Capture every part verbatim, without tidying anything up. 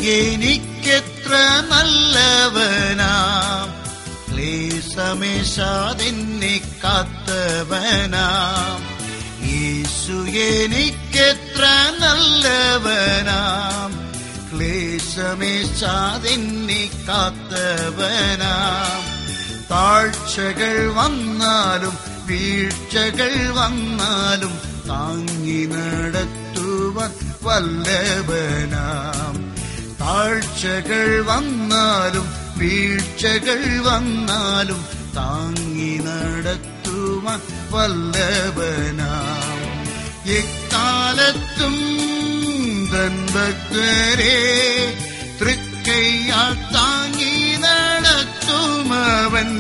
എനിക്കെത്ര നല്ലവനാം, ക്ലേശമേശാതെന്നെ കാത്തവനാം. യേശു എനിക്കെത്ര നല്ലവനാം, ക്ലേശമേശാതെന്നെ കാത്തവനാം. താഴ്ചകൾ വന്നാലും വീഴ്ചകൾ വന്നാലും താങ്ങി നടത്തുവാൻ വല്ലഭനാം. താഴ്ചകൾ വന്നാലും വീഴ്ചകൾ വന്നാലും താങ്ങി നടത്തുവാൻ വല്ലഭനാം. എക്കാലത്തും തൻ ഭക്തരെ തൃക്കൈയാൽ താങ്ങി നടത്തുമവൻ.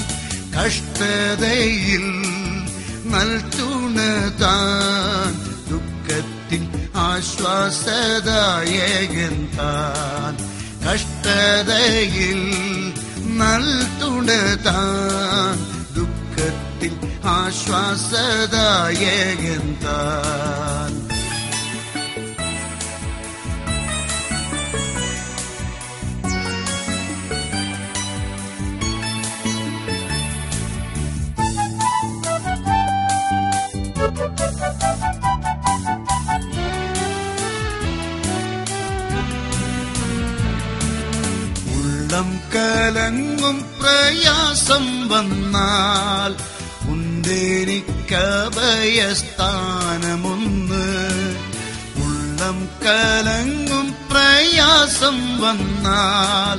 കഷ്ടതയിൽ നൽതുണ താൻ, ദുഃഖത്തിൽ ആശ്വാസദായകൻ താൻ. കഷ്ടതയിൽ നൽതുണ താൻ, ദുഃഖത്തിൽ ആശ്വാസദായകൻ താൻ. ഉള്ളം കലങ്ങും പ്രയാസം വന്നാൽ ഉണ്ടെനിക്കഭയസ്ഥാനമൊന്ന്. ഉള്ളം കലങ്ങും പ്രയാസം വന്നാൽ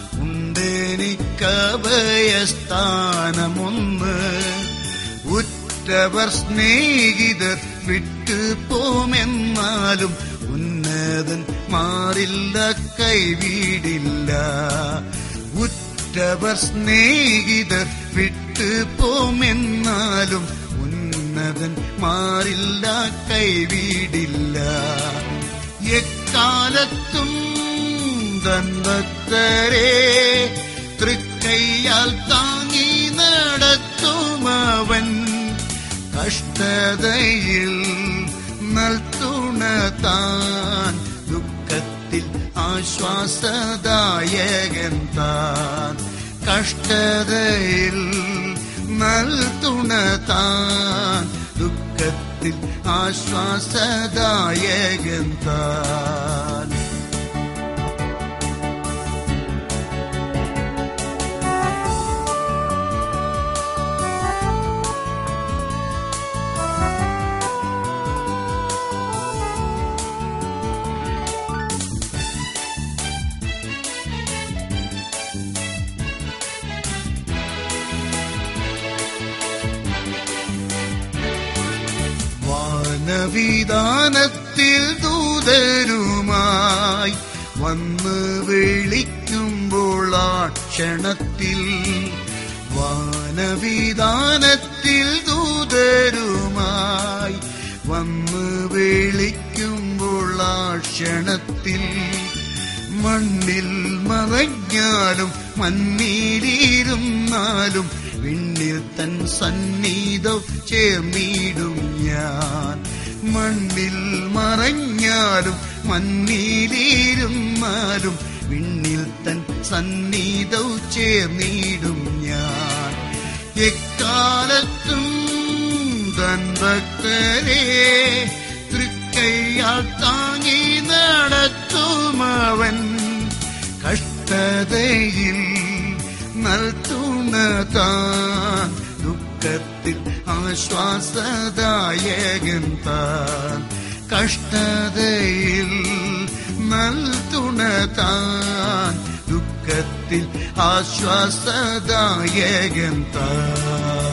ഉണ്ടെനിക്കഭയസ്ഥാനമൊന്ന്. ഉറ്റവർ സ്നേഹിതർ വിട്ടു പോമെന്നാലും ഉന്നതൻ മാറില്ല, കൈവിടില്ല. ഉറ്റവർ സ്നേഹിതർ വിട്ടു പോമെന്നാലും ഉന്നതൻ മാറില്ല, കൈവിടില്ല. എക്കാലത്തും തൻ ഭക്തരെ തൃക്കൈയാൽ താങ്ങി നടത്തുമവൻ. കഷ്ടതയിൽ നൽതുണ താൻ, ദുഃഖത്തിൽ ആശ്വാസദായകൻ താൻ. കഷ്ടതയിൽ നൽതുണ താൻ, ദുഃഖത്തിൽ ആശ്വാസദായകൻ താൻ. വാനവിധാനത്തിൽ ദൂതരുമായി വന്ന് വിളിക്കുമ്പോൾ ആ ക്ഷണത്തിൽ, വാനവിധാനത്തിൽ ദൂതരുമായി വന്ന് വിളിക്കുമ്പോൾ ആ ക്ഷണത്തിൽ, മണ്ണിൽ മറഞ്ഞാലും മണ്ണിലിരുന്നാലും വിണ്ണിൽ തൻ സന്നിധം ചേർന്നിടും ഞാൻ. മണ്ണിൽ മറഞ്ഞാലും മണ്ണിലിരുന്നാലും വിണ്ണിൽ തൻ സന്നിധം ചേർന്നിടും ഞാൻ. എക്കാലത്തും തൻ ഭക്തരെ തൃക്കൈയാൽ താങ്ങി നടത്തുമവൻ. കഷ്ടതയിൽ നൽതുണ താൻ, ദുഃഖത്തിൽ ആശ്വാസദായകൻ താൻ. കഷ്ടതയിൽ നൽതുണ താൻ, ദുഃഖത്തിൽ ആശ്വാസദായകൻ താൻ.